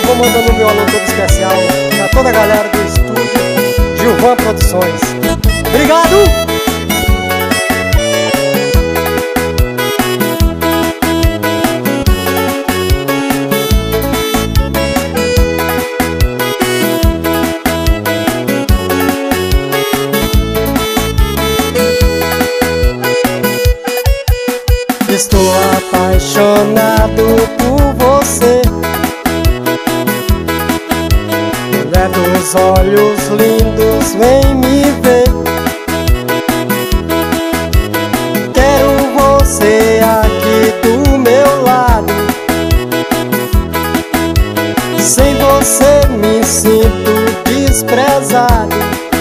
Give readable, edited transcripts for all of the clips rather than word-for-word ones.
vou mandando o meu alô todo especial pra toda a galera do estúdio Gilvan Produções. Obrigado! Estou apaixonado por você. Mulher dos olhos lindos, vem me ver. Quero você aqui do meu lado. Sem você me sinto desprezado.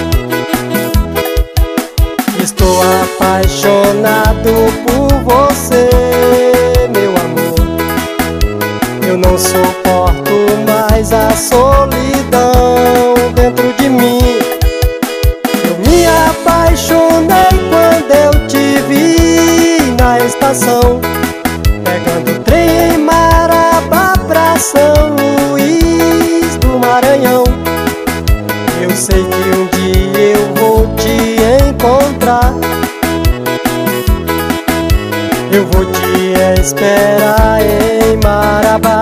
Estou apaixonado por você, meu amor. Eu não suporto mais a solidão dentro de mim. Eu me apaixonei quando eu te vi na estação, pegando trem em Marabá pra São Luís do Maranhão. Eu sei que um dia eu vou te encontrar. Eu vou te esperar em Marabá.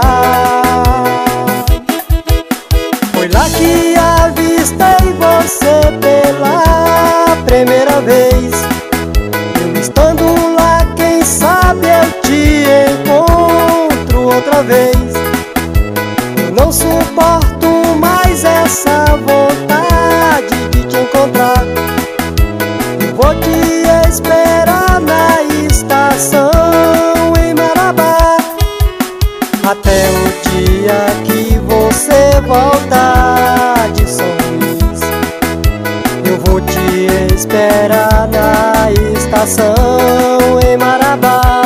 Foi lá que avistei você pela primeira vez. Eu estando lá, quem sabe eu te encontro outra vez. Eu não suporto mais essa vontade de te encontrar. Eu vou te esperar na estação em Marabá, até o dia que você voltar de São Luís. Eu vou te esperar na estação em Marabá.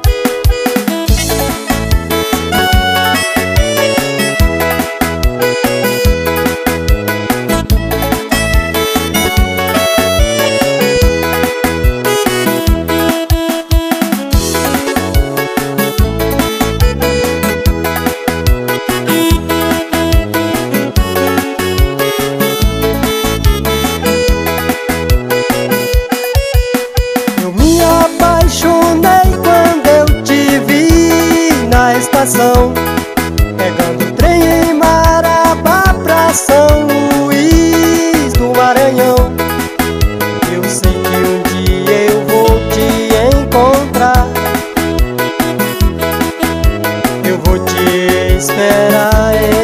Apaixonei quando eu te vi na estação, pegando trem em Marabá pra São Luís do Maranhão. Eu sei que um dia eu vou te encontrar. Eu vou te esperar